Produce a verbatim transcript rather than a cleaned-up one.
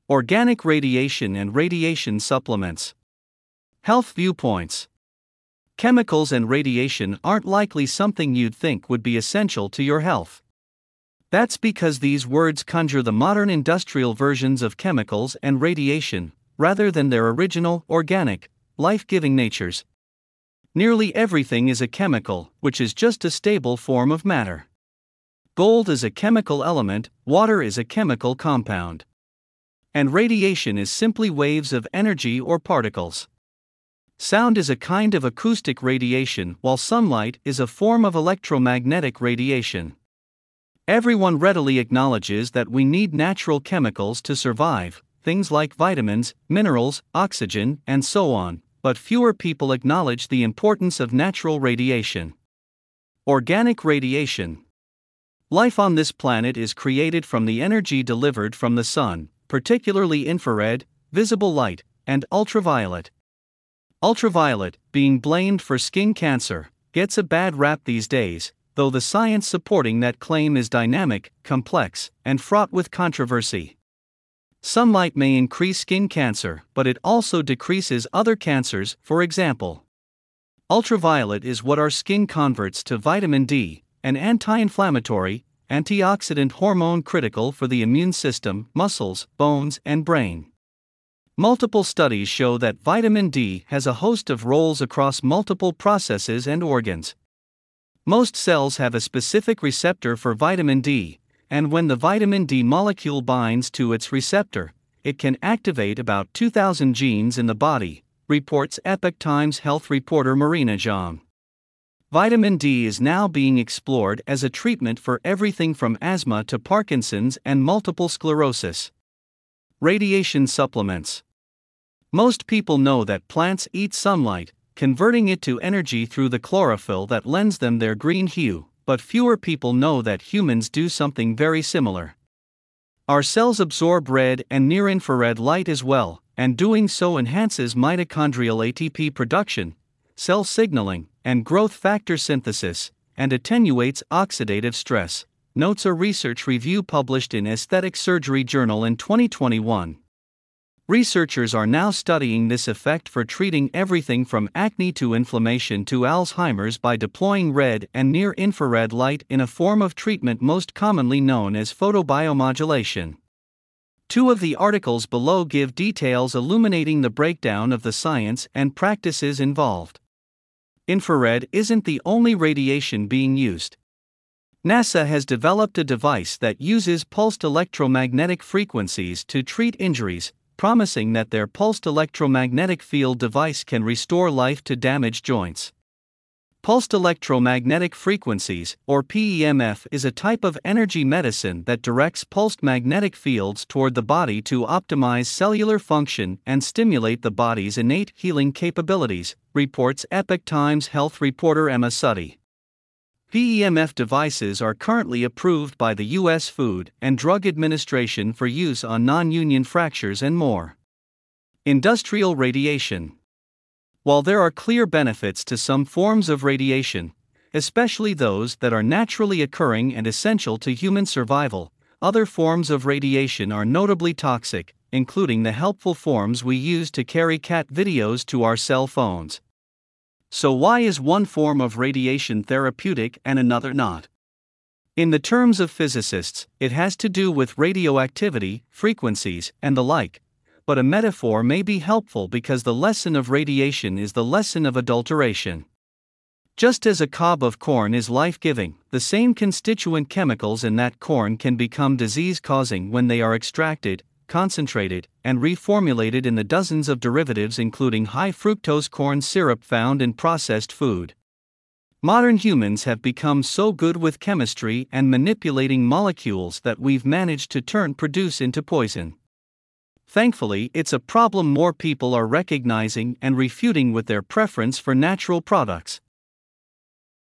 Organic radiation and radiation supplements. Health viewpoints. Chemicals and radiation aren't likely something you'd think would be essential to your health. That's because these words conjure the modern industrial versions of chemicals and radiation, rather than their original, organic, life-giving natures. Nearly everything is a chemical, which is just a stable form of matter. Gold is a chemical element, water is a chemical compound. And radiation is simply waves of energy or particles. Sound is a kind of acoustic radiation, while sunlight is a form of electromagnetic radiation. Everyone readily acknowledges that we need natural chemicals to survive, things like vitamins, minerals, oxygen, and so on, but fewer people acknowledge the importance of natural radiation. Organic radiation. Life on this planet is created from the energy delivered from the sun, particularly infrared, visible light, and ultraviolet. Ultraviolet, being blamed for skin cancer, gets a bad rap these days, though the science supporting that claim is dynamic, complex, and fraught with controversy. Sunlight may increase skin cancer, but it also decreases other cancers. For example, ultraviolet is what our skin converts to vitamin D, an anti-inflammatory, antioxidant hormone critical for the immune system, muscles, bones, and brain. Multiple studies show that vitamin D has a host of roles across multiple processes and organs. Most cells have a specific receptor for vitamin D, and when the vitamin D molecule binds to its receptor, it can activate about two thousand genes in the body, reports Epoch Times health reporter Marina Zhang. Vitamin D is now being explored as a treatment for everything from asthma to Parkinson's and multiple sclerosis. Radiation supplements. Most people know that plants eat sunlight, converting it to energy through the chlorophyll that lends them their green hue, but fewer people know that humans do something very similar. Our cells absorb red and near-infrared light as well, and doing so enhances mitochondrial A T P production, cell signaling, and growth factor synthesis, and attenuates oxidative stress, notes a research review published in Aesthetic Surgery Journal in twenty twenty-one. Researchers are now studying this effect for treating everything from acne to inflammation to Alzheimer's by deploying red and near-infrared light in a form of treatment most commonly known as photobiomodulation. Two of the articles below give details illuminating the breakdown of the science and practices involved. Infrared isn't the only radiation being used. NASA has developed a device that uses pulsed electromagnetic frequencies to treat injuries, promising that their pulsed electromagnetic field device can restore life to damaged joints. Pulsed electromagnetic frequencies, or P E M F, is a type of energy medicine that directs pulsed magnetic fields toward the body to optimize cellular function and stimulate the body's innate healing capabilities, reports Epoch Times health reporter Emma Suttie. P E M F devices are currently approved by the U S Food and Drug Administration for use on non-union fractures and more. Industrial radiation. While there are clear benefits to some forms of radiation, especially those that are naturally occurring and essential to human survival, other forms of radiation are notably toxic, including the helpful forms we use to carry cat videos to our cell phones. So why is one form of radiation therapeutic and another not? In the terms of physicists, it has to do with radioactivity, frequencies, and the like, but a metaphor may be helpful because the lesson of radiation is the lesson of adulteration. Just as a cob of corn is life-giving, the same constituent chemicals in that corn can become disease-causing when they are extracted, concentrated, and reformulated in the dozens of derivatives including high-fructose corn syrup found in processed food. Modern humans have become so good with chemistry and manipulating molecules that we've managed to turn produce into poison. Thankfully, it's a problem more people are recognizing and refuting with their preference for natural products.